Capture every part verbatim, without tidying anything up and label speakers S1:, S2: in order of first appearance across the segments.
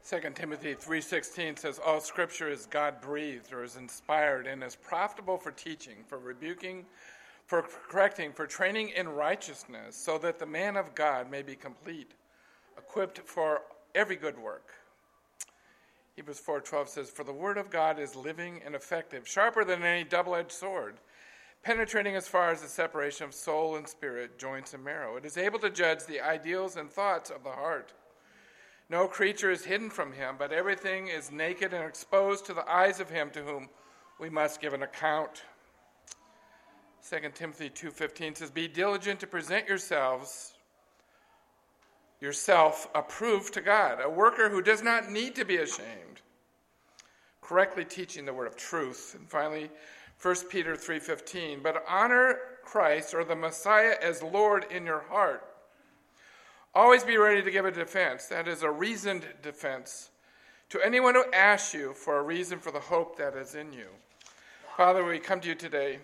S1: Second Timothy three sixteen says, all Scripture is God-breathed or is inspired and is profitable for teaching, for rebuking, for correcting, for training in righteousness, so that the man of God may be complete, equipped for every good work. Hebrews four twelve says, for the word of God is living and effective, sharper than any double-edged sword, penetrating as far as the separation of soul and spirit, joints and marrow. It is able to judge the ideals and thoughts of the heart. No creature is hidden from him, but everything is naked and exposed to the eyes of him to whom we must give an account. Second Timothy two fifteen says, be diligent to present yourselves, yourself approved to God, a worker who does not need to be ashamed, correctly teaching the word of truth. And finally, First Peter three fifteen, but honor Christ or the Messiah as Lord in your heart. Always be ready to give a defense, that is a reasoned defense, to anyone who asks you for a reason for the hope that is in you. Father, we come to you today.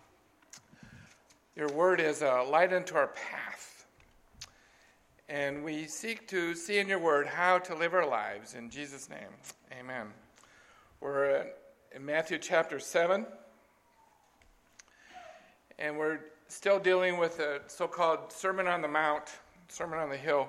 S1: Your word is a light unto our path. And we seek to see in your word how to live our lives. In Jesus' name, amen. We're in Matthew chapter seven. And we're still dealing with the so-called Sermon on the Mount, Sermon on the Hill.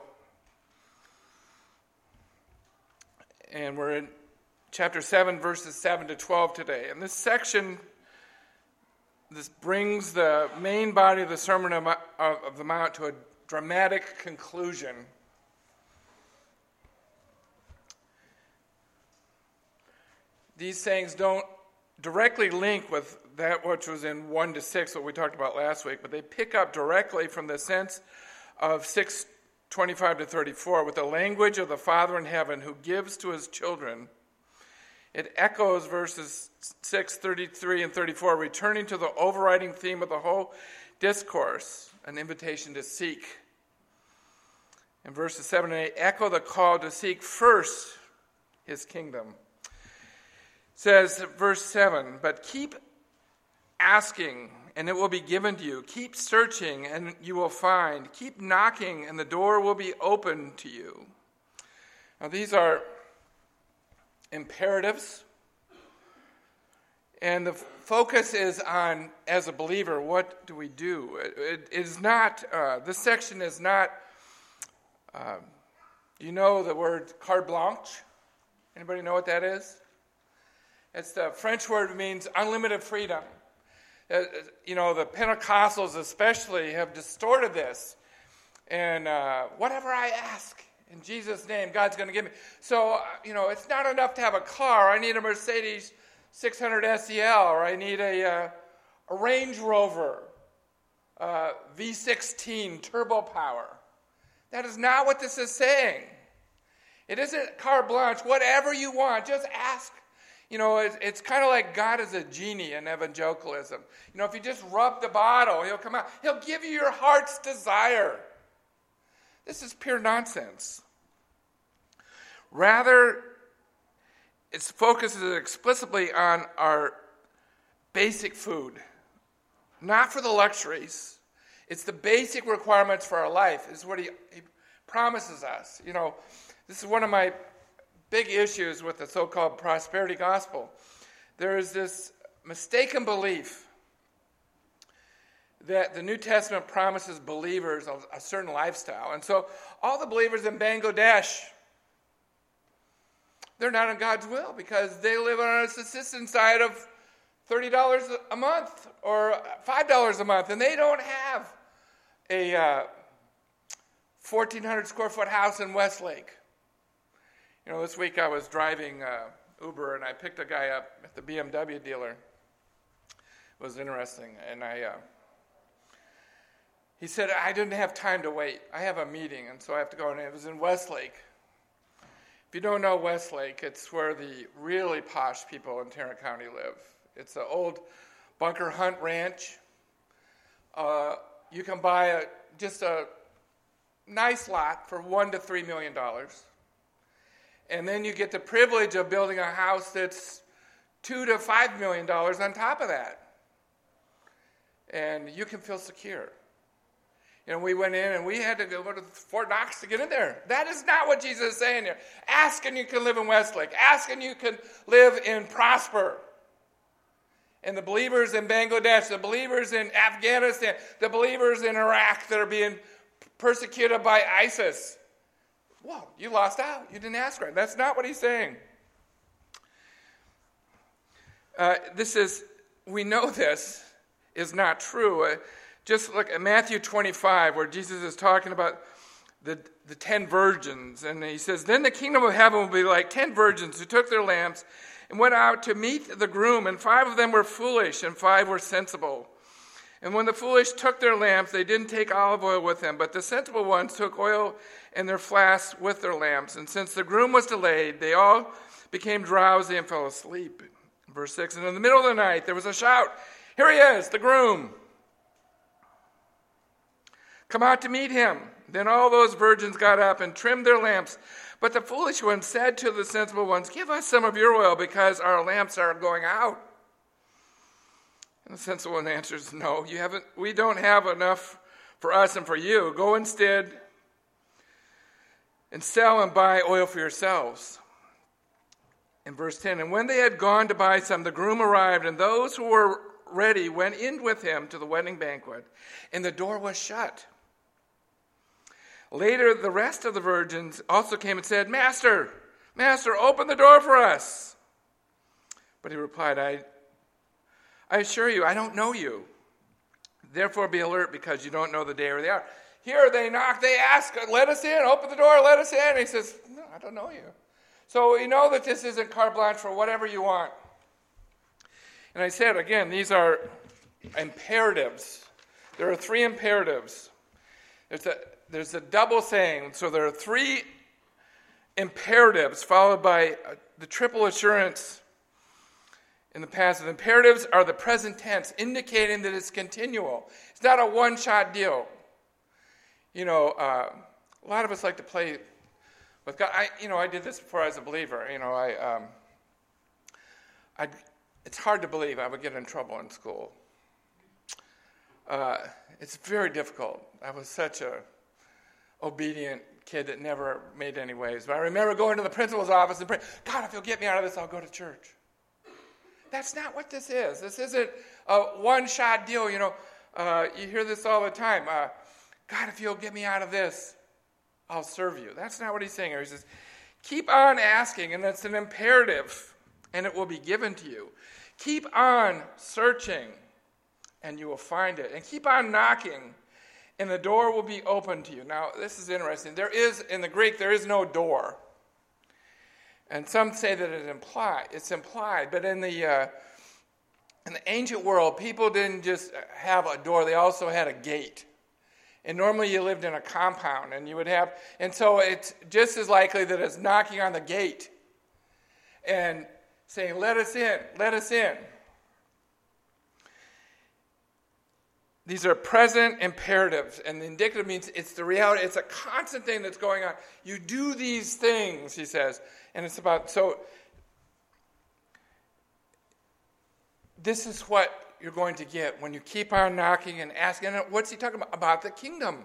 S1: And we're in chapter seven, verses seven to twelve today. And this section, this brings the main body of the Sermon of the Mount to a dramatic conclusion. These sayings don't directly link with that which was in one to six, what we talked about last week, but they pick up directly from the sense of six twenty-five to thirty-four, with the language of the Father in heaven who gives to his children. It echoes verses six thirty-three and thirty-four, returning to the overriding theme of the whole discourse, an invitation to seek. And verses seven and eight echo the call to seek first his kingdom. It says, verse seven, but keep asking, and it will be given to you. Keep searching, and you will find. Keep knocking, and the door will be open to you. Now, these are imperatives, and the focus is on, as a believer, what do we do? It, it is not, uh, this section is not, uh, do you know the word carte blanche? Anybody know what that is? It's the French word that means unlimited freedom. Uh, you know, the Pentecostals especially have distorted this. And uh, whatever I ask in Jesus' name, God's going to give me. So, uh, you know, it's not enough to have a car. I need a Mercedes six hundred S E L, or I need a, uh, a Range Rover uh, V sixteen turbo power. That is not what this is saying. It isn't carte blanche. Whatever you want, just ask. You know, it's, it's kind of like God is a genie in evangelicalism. You know, if you just rub the bottle, he'll come out. He'll give you your heart's desire. This is pure nonsense. Rather, it focuses explicitly on our basic food. Not for the luxuries. It's the basic requirements for our life. This is what he, he promises us. You know, this is one of my big issues with the so-called prosperity gospel. There is this mistaken belief that the New Testament promises believers a, a certain lifestyle. And so all the believers in Bangladesh, they're not in God's will because they live on a subsistence diet of thirty dollars a month or five dollars a month, and they don't have a uh, fourteen hundred square foot house in Westlake. You know, this week I was driving uh, Uber, and I picked a guy up at the B M W dealer. It was interesting, and I, uh, he said, I didn't have time to wait. I have a meeting, and so I have to go, and it was in Westlake. If you don't know Westlake, it's where the really posh people in Tarrant County live. It's an old Bunker Hunt ranch. Uh, you can buy a, just a nice lot for one to three million dollars. And then you get the privilege of building a house that's two to five million dollars on top of that. And you can feel secure. You know, we went in and we had to go to Fort Knox to get in there. That is not what Jesus is saying here. Ask and you can live in Westlake. Ask and you can live in Prosper. And the believers in Bangladesh, the believers in Afghanistan, the believers in Iraq that are being persecuted by ISIS. Whoa, you lost out. You didn't ask right. That's not what he's saying. Uh, this is, we know this is not true. Uh, just look at Matthew twenty-five, where Jesus is talking about the, the ten virgins. And he says, then the kingdom of heaven will be like ten virgins who took their lamps and went out to meet the groom. And five of them were foolish and five were sensible. And when the foolish took their lamps, they didn't take olive oil with them, but the sensible ones took oil in their flasks with their lamps. And since the groom was delayed, they all became drowsy and fell asleep. Verse six, and in the middle of the night there was a shout, here he is, the groom. Come out to meet him. Then all those virgins got up and trimmed their lamps. But the foolish ones said to the sensible ones, give us some of your oil because our lamps are going out. And the sensible one answers, no, you haven't. We don't have enough for us and for you. Go instead and sell and buy oil for yourselves. In verse ten, and when they had gone to buy some, the groom arrived, and those who were ready went in with him to the wedding banquet, and the door was shut. Later, the rest of the virgins also came and said, Master, Master, open the door for us. But he replied, I, I assure you, I don't know you. Therefore be alert, because you don't know the day or the hour. Here they knock, they ask, let us in, open the door, let us in. And he says, no, I don't know you. So we know that this isn't carte blanche for whatever you want. And I said, again, these are imperatives. There are three imperatives. There's a, there's a double saying. So there are three imperatives followed by the triple assurance in the past. The imperatives are the present tense, indicating that it's continual. It's not a one-shot deal. You know, uh, a lot of us like to play with God. I, you know, I did this before I was a believer. You know, I, um, I, it's hard to believe I would get in trouble in school. Uh, it's very difficult. I was such a obedient kid that never made any waves. But I remember going to the principal's office and praying, God, if you'll get me out of this, I'll go to church. That's not what this is. This isn't a one-shot deal. You know, uh, you hear this all the time. Uh, God, if you'll get me out of this, I'll serve you. That's not what he's saying here. He says, keep on asking, and that's an imperative, and it will be given to you. Keep on searching, and you will find it. And keep on knocking, and the door will be open to you. Now, this is interesting. There is, in the Greek, there is no door. And some say that it imply, it's implied, but in the uh, in the ancient world, people didn't just have a door, they also had a gate. And normally you lived in a compound, and you would have, and so it's just as likely that it's knocking on the gate and saying, let us in, let us in. These are present imperatives, and the indicative means it's the reality, it's a constant thing that's going on. You do these things, he says, and it's about, so this is what you're going to get when you keep on knocking and asking. And what's he talking about? About the kingdom.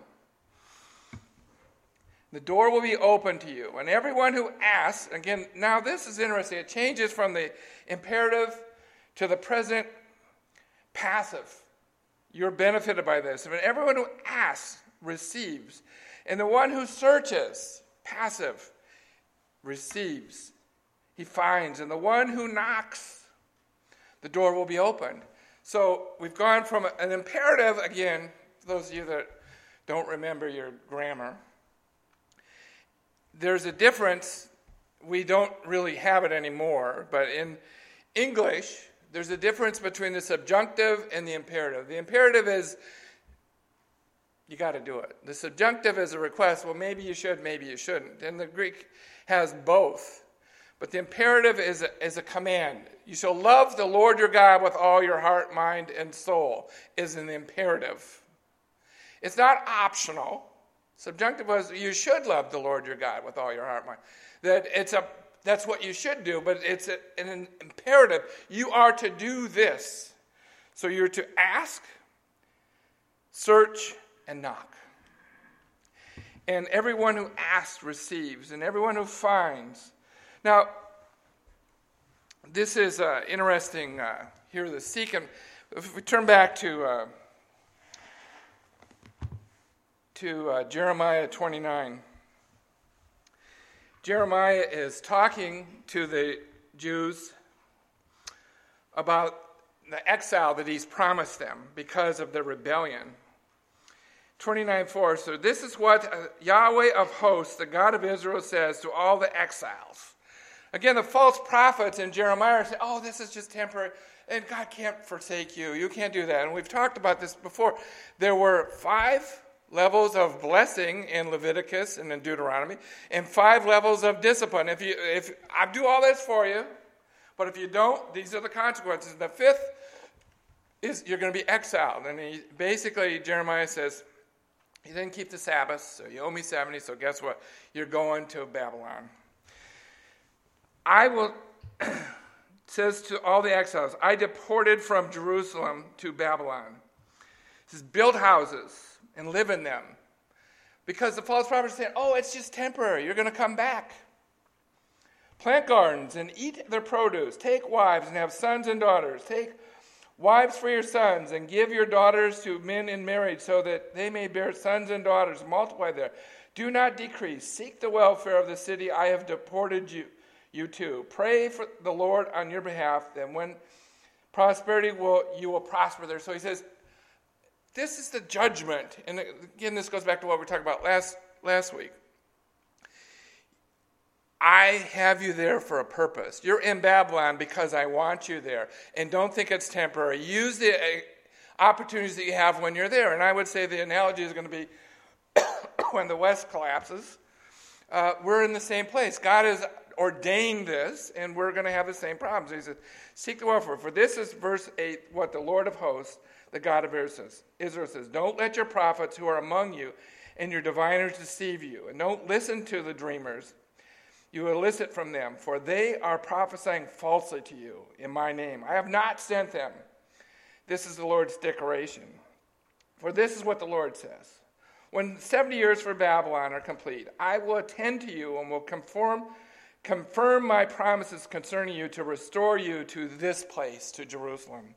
S1: The door will be open to you. And everyone who asks, again, now this is interesting. It changes from the imperative to the present passive. You're benefited by this. But everyone who asks receives. And the one who searches, passive, receives. He finds. And the one who knocks, the door will be opened. So we've gone from an imperative, again, for those of you that don't remember your grammar, there's a difference. We don't really have it anymore, but in English, there's a difference between the subjunctive and the imperative. The imperative is, you got to do it. The subjunctive is a request, well, maybe you should, maybe you shouldn't. And the Greek has both. But the imperative is a, is a command. You shall love the Lord your God with all your heart, mind, and soul is an imperative. It's not optional. Subjunctive was you should love the Lord your God with all your heart, mind. That it's a that's what you should do, but it's a, an imperative. You are to do this. So you're to ask, search, and knock. And everyone who asks receives, and everyone who finds. Now, this is uh, interesting uh, here, the seek. And if we turn back to uh, to uh, Jeremiah twenty-nine. Jeremiah is talking to the Jews about the exile that he's promised them because of the rebellion. twenty-nine four, so this is what uh, Yahweh of hosts, the God of Israel, says to all the exiles. Again, the false prophets in Jeremiah say, oh, this is just temporary, and God can't forsake you. You can't do that. And we've talked about this before. There were five levels of blessing in Leviticus and in Deuteronomy, and five levels of discipline. If you, if I do all this for you, but if you don't, these are the consequences. The fifth is you're going to be exiled. And he, basically, Jeremiah says, you didn't keep the Sabbath, so you owe me seventy, so guess what? You're going to Babylon. I will, says to all the exiles, I deported from Jerusalem to Babylon. It says, build houses and live in them. Because the false prophets are saying, oh, it's just temporary. You're going to come back. Plant gardens and eat their produce. Take wives and have sons and daughters. Take wives for your sons and give your daughters to men in marriage so that they may bear sons and daughters. Multiply there. Do not decrease. Seek the welfare of the city I have deported you, you to. Pray for the Lord on your behalf. Then when prosperity will, you will prosper there. So he says, this is the judgment. And again, this goes back to what we talked about last, last week. I have you there for a purpose. You're in Babylon because I want you there. And don't think it's temporary. Use the opportunities that you have when you're there. And I would say the analogy is going to be when the West collapses, uh, we're in the same place. God has ordained this, and we're going to have the same problems. He says, seek the welfare. For this is verse eight, what the Lord of hosts, the God of Israel says, don't let your prophets who are among you and your diviners deceive you. And don't listen to the dreamers you elicit from them, for they are prophesying falsely to you in my name. I have not sent them. This is the Lord's declaration. For this is what the Lord says. When seventy years for Babylon are complete, I will attend to you and will conform, confirm my promises concerning you to restore you to this place, to Jerusalem.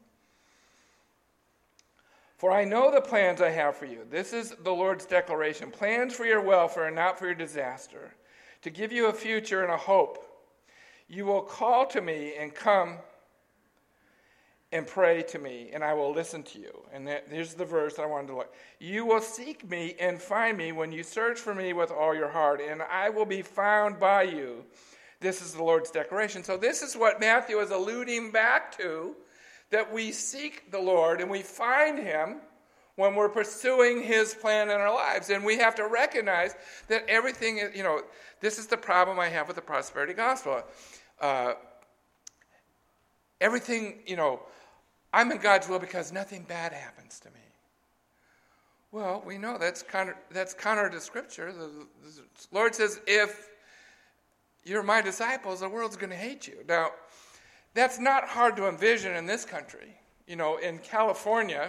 S1: For I know the plans I have for you. This is the Lord's declaration. Plans for your welfare and not for your disaster, to give you a future and a hope. You will call to me and come and pray to me, and I will listen to you. And that, here's the verse I wanted to look. You will seek me and find me when you search for me with all your heart, and I will be found by you. This is the Lord's declaration. So this is what Matthew is alluding back to, that we seek the Lord and we find him when we're pursuing his plan in our lives. And we have to recognize that everything, is, you know, this is the problem I have with the prosperity gospel. Uh, everything, you know, I'm in God's will because nothing bad happens to me. Well, we know that's counter, that's counter to Scripture. The, the Lord says, if you're my disciples, the world's going to hate you. Now, that's not hard to envision in this country. You know, in California,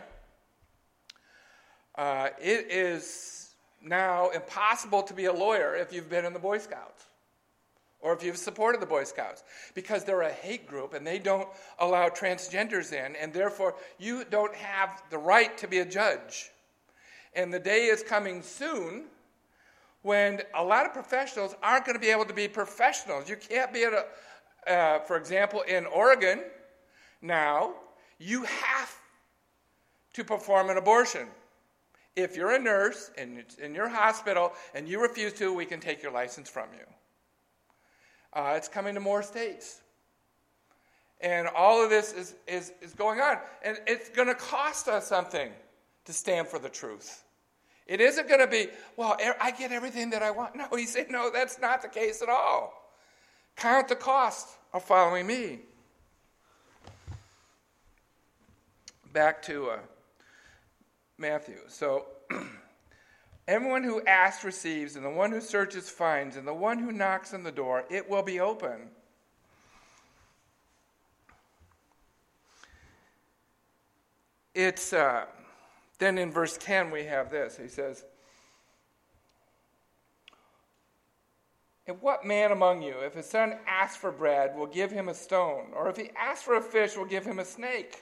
S1: uh, it is now impossible to be a lawyer if you've been in the Boy Scouts or if you've supported the Boy Scouts, because they're a hate group and they don't allow transgenders in, and therefore you don't have the right to be a judge. And the day is coming soon when a lot of professionals aren't going to be able to be professionals. You can't be at a, uh, for example, in Oregon now, you have to perform an abortion. If you're a nurse and it's in your hospital and you refuse to, we can take your license from you. Uh, it's coming to more states. And all of this is, is, is going on. And it's going to cost us something to stand for the truth. It isn't going to be, well, I get everything that I want. No, he said, no, that's not the case at all. Count the cost of following me. Back to uh, Matthew. So, everyone who asks receives, and the one who searches finds, and the one who knocks on the door, it will be open. It's, uh, then in verse ten we have this. He says, And what man among you, if his son asks for bread, will give him a stone? Or if he asks for a fish, will give him a snake?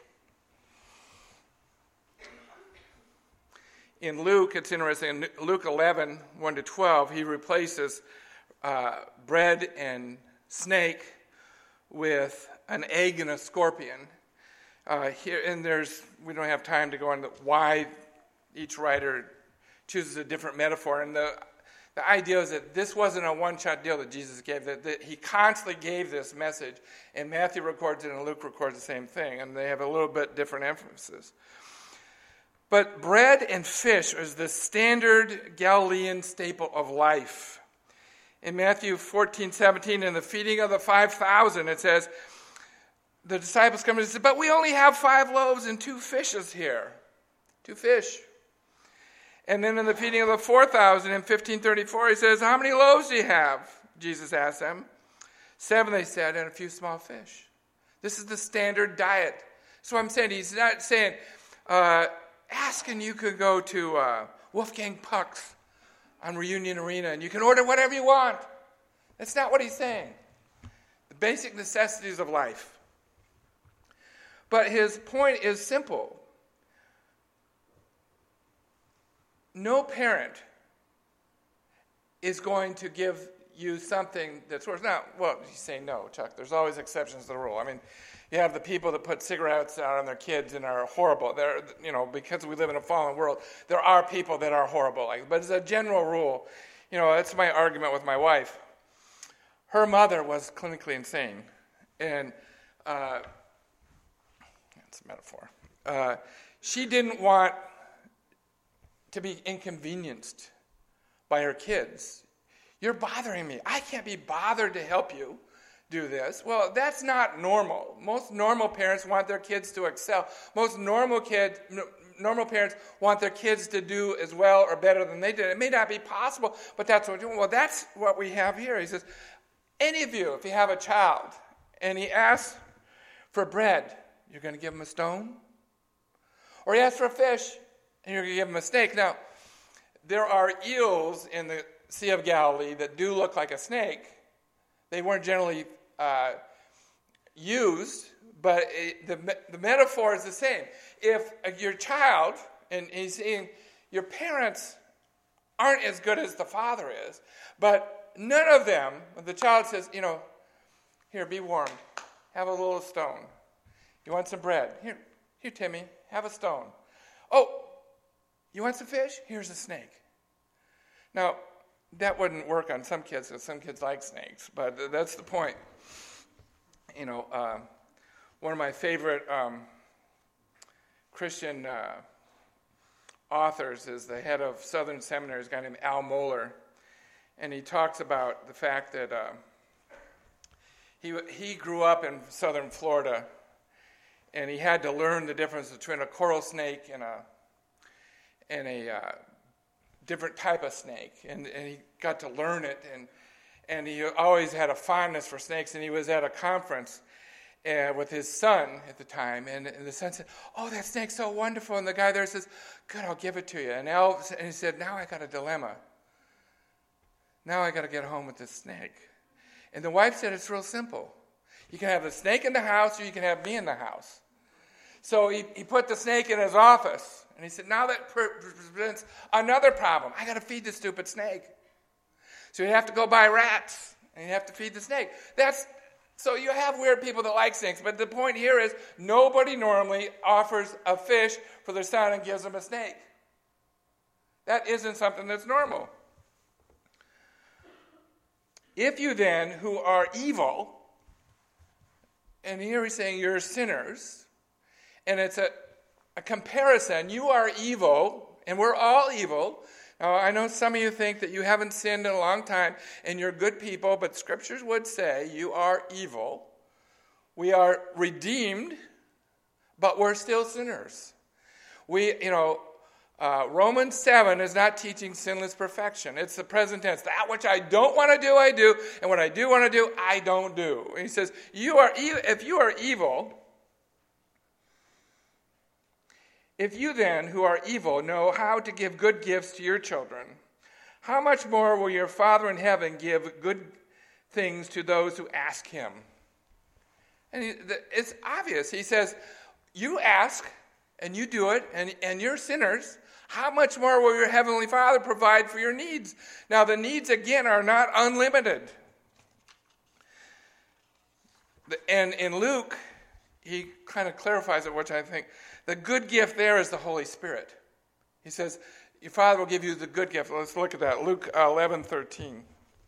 S1: In Luke, it's interesting, in Luke eleven, one to twelve, he replaces uh, bread and snake with an egg and a scorpion. Uh, here, and there's, we don't have time to go into why each writer chooses a different metaphor. And the The idea is that this wasn't a one-shot deal that Jesus gave, that, that he constantly gave this message, and Matthew records it and Luke records the same thing, and they have a little bit different emphasis. But bread and fish is the standard Galilean staple of life. In Matthew fourteen seventeen, in the feeding of the five thousand, it says, the disciples come and say, but we only have five loaves and two fishes here. Two fish. And then in the feeding of the four thousand in fifteen thirty-four, he says, how many loaves do you have? Jesus asked them. Seven, they said, and a few small fish. This is the standard diet. So I'm saying, he's not saying, uh, ask and you could go to uh, Wolfgang Puck's on Reunion Arena and you can order whatever you want. That's not what he's saying. The basic necessities of life. But his point is simple. No parent is going to give you something that's worse. Now, well, you say no, Chuck. There's always exceptions to the rule. I mean, you have the people that put cigarettes out on their kids and are horrible. They're, you know, because we live in a fallen world, there are people that are horrible. Like, but as a general rule, you know, that's my argument with my wife. Her mother was clinically insane, and uh, that's a metaphor. Uh, she didn't want to be inconvenienced by her kids. You're bothering me. I can't be bothered to help you do this. Well, that's not normal. Most normal parents want their kids to excel. Most normal kids, normal parents want their kids to do as well or better than they did. It may not be possible, but that's what we're doing. Well, that's what we have here. He says, any of you, if you have a child, and he asks for bread, you're going to give him a stone? Or he asks for a fish, and you're going to give him a snake. Now, there are eels in the Sea of Galilee that do look like a snake. They weren't generally uh, used, but it, the, the metaphor is the same. If your child, and he's saying your parents aren't as good as the father is, but none of them, the child says, you know, here, be warmed. Have a little stone. You want some bread? Here, here, Timmy, have a stone. Oh, you want some fish? Here's a snake. Now, that wouldn't work on some kids, because some kids like snakes, but that's the point. You know, uh, one of my favorite um, Christian uh, authors is the head of Southern Seminary, a guy named Al Mohler, and he talks about the fact that uh, he he grew up in southern Florida, and he had to learn the difference between a coral snake and a and a uh, different type of snake, and, and he got to learn it, and and he always had a fondness for snakes, and he was at a conference uh, with his son at the time, and, and the son said, oh, that snake's so wonderful, and the guy there says, good, I'll give it to you, and Al, and he said, now I got a dilemma. Now I got to get home with this snake. And the wife said, it's real simple. You can have the snake in the house, or you can have me in the house. So he, he put the snake in his office, and he said, now that presents another problem. I got to feed the stupid snake. So you have to go buy rats, and you have to feed the snake. That's so you have weird people that like snakes, but the point here is nobody normally offers a fish for their son and gives them a snake. That isn't something that's normal. If you then, who are evil, and here he's saying you're sinners, and it's a, a comparison. You are evil, and we're all evil. Now, I know some of you think that you haven't sinned in a long time, and you're good people, but scriptures would say you are evil. We are redeemed, but we're still sinners. We, you know, uh, Romans seven is not teaching sinless perfection. It's the present tense. That which I don't want to do, I do, and what I do want to do, I don't do. And he says, you are e- if you are evil, if you then, who are evil, know how to give good gifts to your children, how much more will your Father in heaven give good things to those who ask him. And he, it's obvious. He says, you ask, and you do it, and, and you're sinners. How much more will your heavenly Father provide for your needs? Now, the needs, again, are not unlimited. And in Luke, he kind of clarifies it, which I think, the good gift there is the Holy Spirit. He says, your Father will give you the good gift. Let's look at that. Luke eleven thirteen.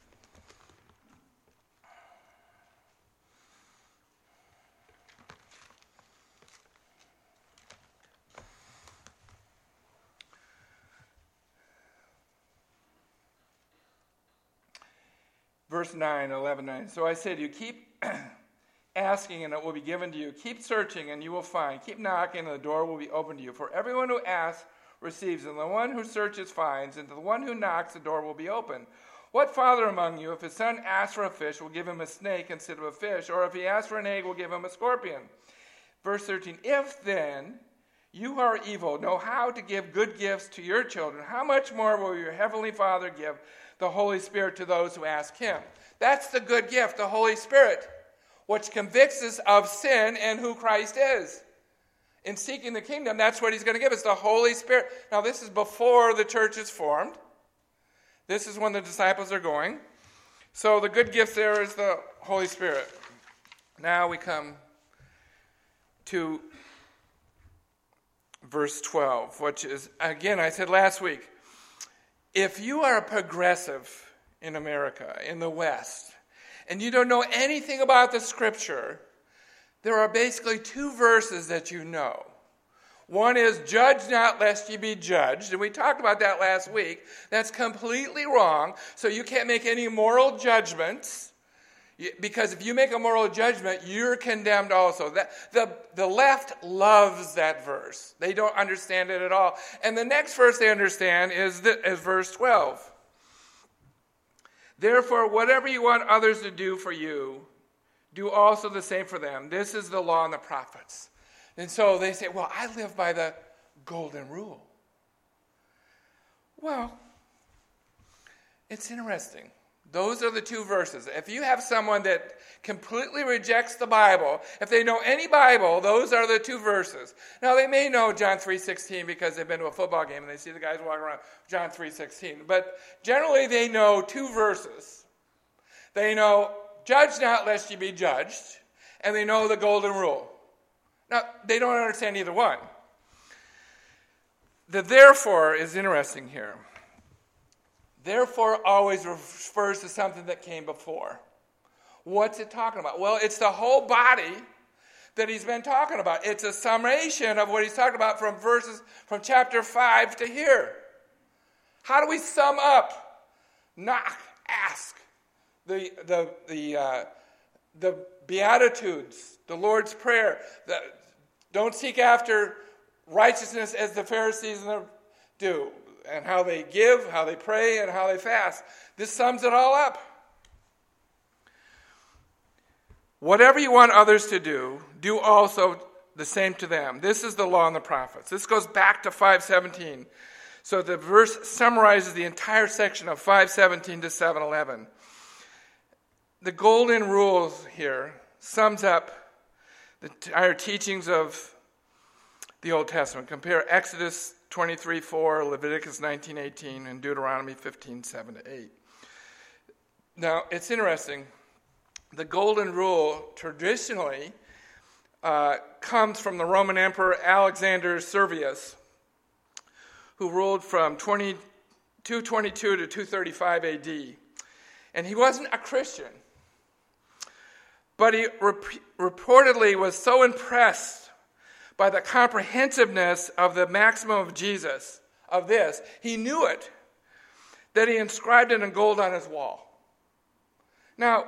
S1: Verse nine, eleven nine. So I say to you, keep asking and it will be given to you. Keep searching and you will find. Keep knocking and the door will be opened to you. For everyone who asks receives, and the one who searches finds, and to the one who knocks the door will be opened. What father among you, if his son asks for a fish, will give him a snake instead of a fish? Or if he asks for an egg, will give him a scorpion? Verse thirteen. If then you who are evil know how to give good gifts to your children, how much more will your heavenly Father give the Holy Spirit to those who ask him? That's the good gift, the Holy Spirit, which convicts us of sin and who Christ is. In seeking the kingdom, that's what he's going to give us, the Holy Spirit. Now, this is before the church is formed. This is when the disciples are going. So the good gift there is the Holy Spirit. Now we come to verse twelve, which is, again, I said last week, if you are a progressive in America, in the West, and you don't know anything about the Scripture, there are basically two verses that you know. One is, judge not lest ye be judged. And we talked about that last week. That's completely wrong. So you can't make any moral judgments. Because if you make a moral judgment, you're condemned also. That, the, the left loves that verse. They don't understand it at all. And the next verse they understand is, the, is verse twelve. Therefore, whatever you want others to do for you, do also the same for them. This is the law and the prophets. And so they say, well, I live by the golden rule. Well, it's interesting. Those are the two verses. If you have someone that completely rejects the Bible, if they know any Bible, those are the two verses. Now, they may know John three sixteen because they've been to a football game and they see the guys walking around John three sixteen. But generally, they know two verses. They know, judge not lest ye be judged, and they know the golden rule. Now, they don't understand either one. The therefore is interesting here. Therefore always refers to something that came before. What's it talking about? Well, it's the whole body that he's been talking about. It's a summation of what he's talking about from verses from chapter five to here. How do we sum up? Knock, ask. The the the uh, the Beatitudes, the Lord's Prayer. The, don't seek after righteousness as the Pharisees do, and how they give, how they pray, and how they fast. This sums it all up. Whatever you want others to do, do also the same to them. This is the law and the prophets. This goes back to five seventeen. So the verse summarizes the entire section of five seventeen to seven eleven. The golden rules here sums up the entire teachings of the Old Testament. Compare Exodus twenty-three four, Leviticus nineteen eighteen, and Deuteronomy fifteen seven to eight. Now, it's interesting. The golden rule traditionally uh, comes from the Roman Emperor Alexander Sergius, who ruled from two twenty-two to two thirty-five A D. And he wasn't a Christian. But he rep- reportedly was so impressed by the comprehensiveness of the maximum of Jesus, of this, he knew it, that he inscribed it in gold on his wall. Now,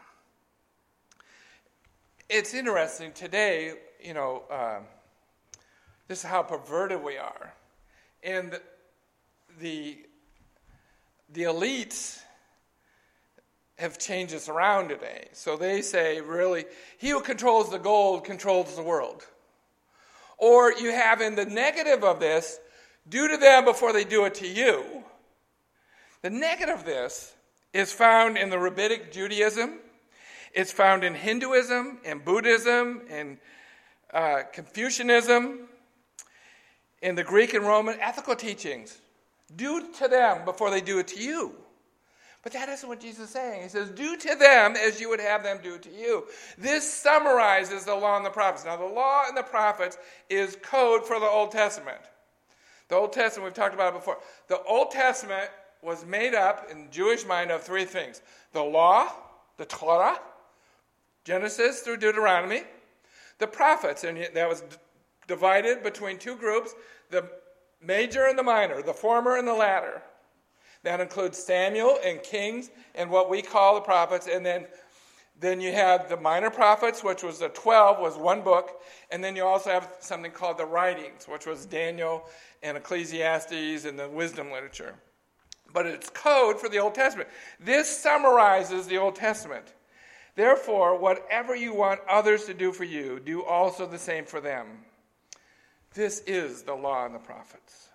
S1: it's interesting today, you know, um, this is how perverted we are. And the, the, the elites have changed this around today. So they say, really, he who controls the gold controls the world. Or you have in the negative of this, do to them before they do it to you. The negative of this is found in the Rabbinic Judaism. It's found in Hinduism, in Buddhism, in uh, Confucianism, in the Greek and Roman ethical teachings. Do to them before they do it to you. But that isn't what Jesus is saying. He says, do to them as you would have them do to you. This summarizes the law and the prophets. Now, the law and the prophets is code for the Old Testament. The Old Testament, we've talked about it before. The Old Testament was made up in the Jewish mind of three things. The law, the Torah, Genesis through Deuteronomy. The prophets, and that was d- divided between two groups, the major and the minor, the former and the latter. That includes Samuel and Kings and what we call the prophets. And then, then you have the minor prophets, which was the twelve, was one book. And then you also have something called the writings, which was Daniel and Ecclesiastes and the wisdom literature. But it's code for the Old Testament. This summarizes the Old Testament. Therefore, whatever you want others to do for you, do also the same for them. This is the law and the prophets.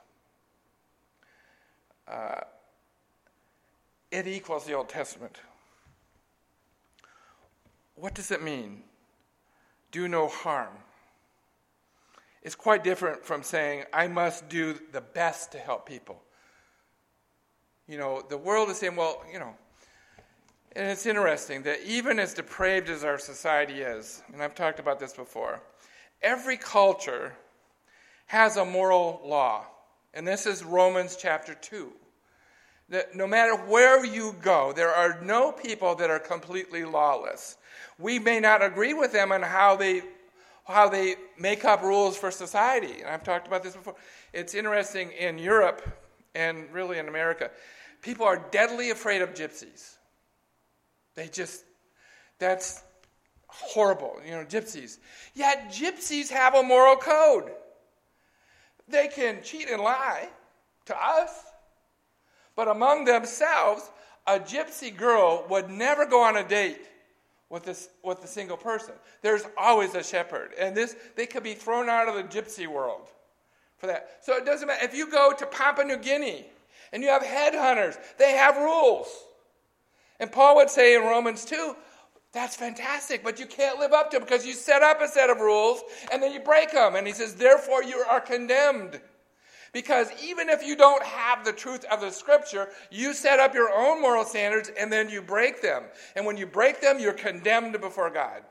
S1: Uh, It equals the Old Testament. What does it mean? Do no harm. It's quite different from saying, I must do the best to help people. You know, the world is saying, well, you know, and it's interesting that even as depraved as our society is, and I've talked about this before, every culture has a moral law. And this is Romans chapter two. That no matter where you go, there are no people that are completely lawless. We may not agree with them on how they how they make up rules for society. And I've talked about this before. It's interesting in Europe and really in America, people are deadly afraid of gypsies. They just, that's horrible, you know, gypsies. Yet gypsies have a moral code. They can cheat and lie to us. But among themselves, a gypsy girl would never go on a date with this with a single person. There's always a shepherd. And this they could be thrown out of the gypsy world for that. So it doesn't matter. If you go to Papua New Guinea and you have headhunters, they have rules. And Paul would say in Romans two, that's fantastic, but you can't live up to it because you set up a set of rules and then you break them. And he says, therefore you are condemned. Because even if you don't have the truth of the Scripture, you set up your own moral standards and then you break them. And when you break them, you're condemned before God.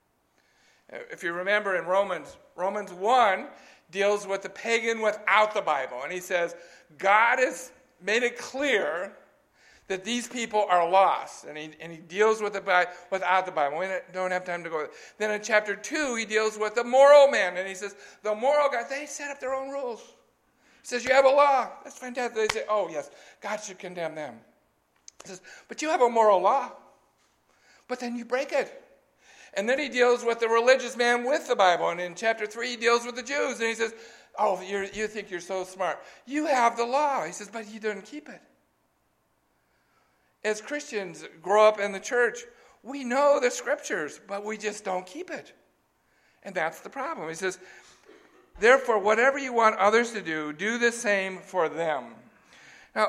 S1: If you remember in Romans, Romans one deals with the pagan without the Bible. And he says, God has made it clear that these people are lost. And he, and he deals with it by, without the Bible. We don't have time to go there. Then in chapter two, he deals with the moral man. And he says, the moral guys, they set up their own rules. He says, you have a law. That's fantastic. They say, oh, yes, God should condemn them. He says, but you have a moral law. But then you break it. And then he deals with the religious man with the Bible. And in chapter three, he deals with the Jews. And he says, oh, you're, you think you're so smart. You have the law. He says, but you don't keep it. As Christians grow up in the church, we know the Scriptures, but we just don't keep it. And that's the problem. He says, therefore, whatever you want others to do, do the same for them. Now,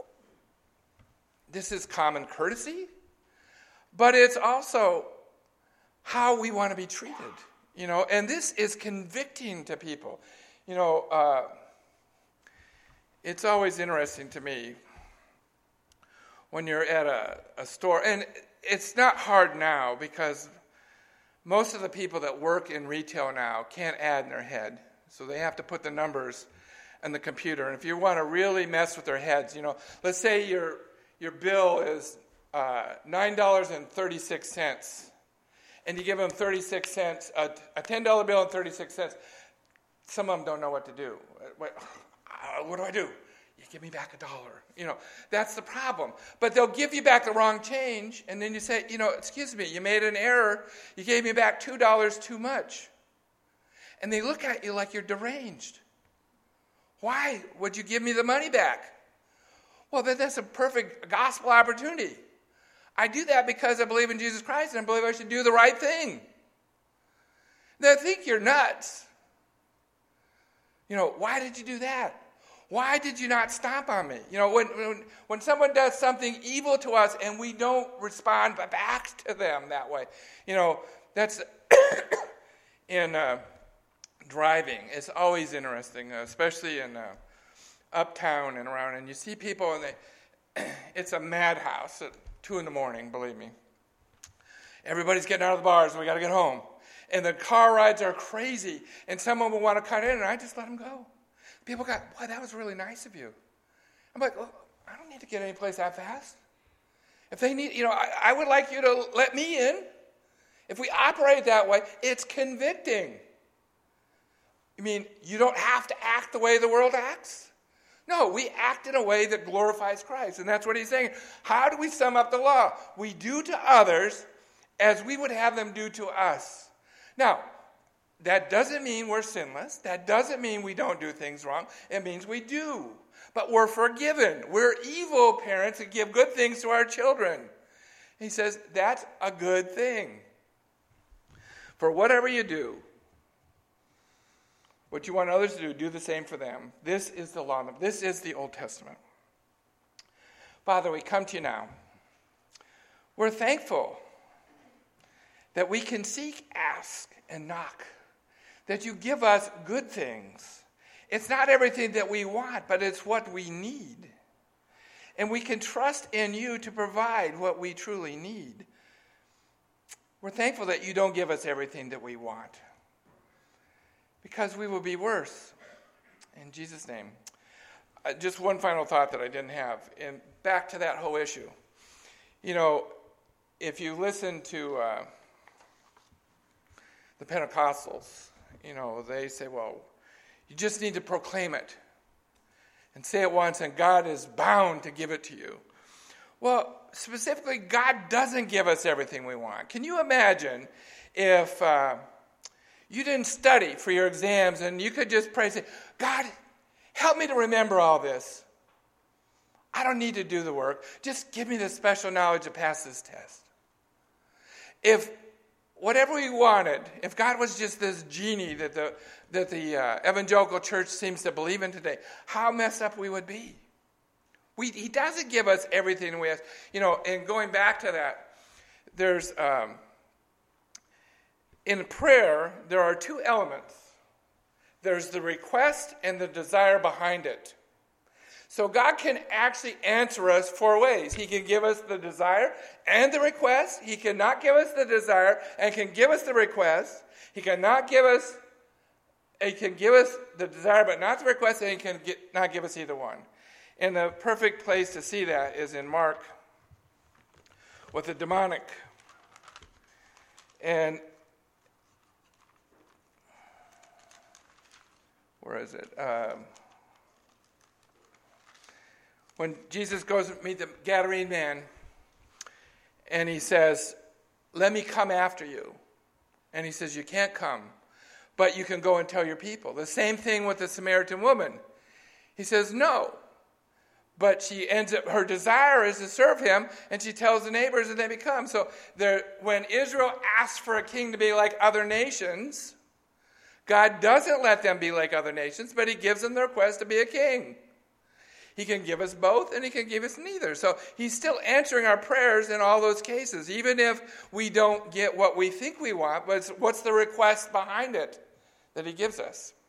S1: this is common courtesy, but it's also how we want to be treated. You know, and this is convicting to people. You know, uh, it's always interesting to me when you're at a, a store, and it's not hard now because most of the people that work in retail now can't add in their head. So they have to put the numbers in the computer. And if you want to really mess with their heads, you know, let's say your your bill is uh, nine dollars and thirty-six cents. And you give them thirty-six cents, a, a ten dollar bill and thirty-six cents. Some of them don't know what to do. What, what do I do? You give me back a dollar. You know, that's the problem. But they'll give you back the wrong change, and then you say, you know, excuse me, you made an error. You gave me back two dollars too much. And they look at you like you're deranged. Why would you give me the money back? Well, then that's a perfect gospel opportunity. I do that because I believe in Jesus Christ and I believe I should do the right thing. They think you're nuts. You know, why did you do that? Why did you not stomp on me? You know, when, when, when someone does something evil to us and we don't respond back to them that way, you know, that's in uh, driving. It's always interesting, especially in uh, uptown and around. And you see people, and they, it's a madhouse at two in the morning, believe me. Everybody's getting out of the bars, and we got to get home. And the car rides are crazy, and someone will want to cut in, and I just let them go. People go, boy, that was really nice of you. I'm like, well, I don't need to get any place that fast. If they need, you know, I, I would like you to let me in. If we operate that way, it's convicting. You mean you don't have to act the way the world acts? No, we act in a way that glorifies Christ, and that's what he's saying. How do we sum up the law? We do to others as we would have them do to us. Now, that doesn't mean we're sinless. That doesn't mean we don't do things wrong. It means we do. But we're forgiven. We're evil parents that give good things to our children. He says that's a good thing. For whatever you do, what you want others to do, do the same for them. This is the law. This is the Old Testament. Father, we come to you now. We're thankful that we can seek, ask, and knock. That you give us good things. It's not everything that we want, but it's what we need. And we can trust in you to provide what we truly need. We're thankful that you don't give us everything that we want, because we will be worse. In Jesus' name. Uh, just one final thought that I didn't have. And back to that whole issue. You know, if you listen to uh, the Pentecostals, you know, they say, well, you just need to proclaim it and say it once, and God is bound to give it to you. Well, specifically, God doesn't give us everything we want. Can you imagine if uh, you didn't study for your exams and you could just pray and say, God, help me to remember all this. I don't need to do the work. Just give me the special knowledge to pass this test. If whatever we wanted, if God was just this genie that the that the uh, evangelical church seems to believe in today, how messed up we would be. We, he doesn't give us everything we ask. You know, and going back to that, there's, um, in prayer, there are two elements. There's the request and the desire behind it. So God can actually answer us four ways. He can give us the desire and the request. He cannot give us the desire and can give us the request. He cannot give us, he can give us the desire but not the request, and he can get, not give us either one. And the perfect place to see that is in Mark with the demonic. And where is it? Um, when Jesus goes to meet the Gadarene man, and he says, let me come after you. And he says, you can't come, but you can go and tell your people. The same thing with the Samaritan woman. He says, no. But she ends up, her desire is to serve him, and she tells the neighbors, and they become. So there, when Israel asks for a king to be like other nations, God doesn't let them be like other nations, but he gives them the request to be a king. He can give us both, and he can give us neither. So he's still answering our prayers in all those cases, even if we don't get what we think we want. But what's the request behind it that he gives us?